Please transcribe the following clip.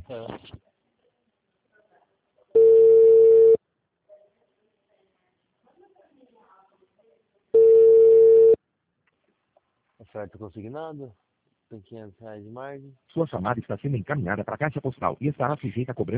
É. Oferta consignada. Tem R$500 de margem. Sua chamada está sendo encaminhada para a caixa postal e estará sujeita a cobrança.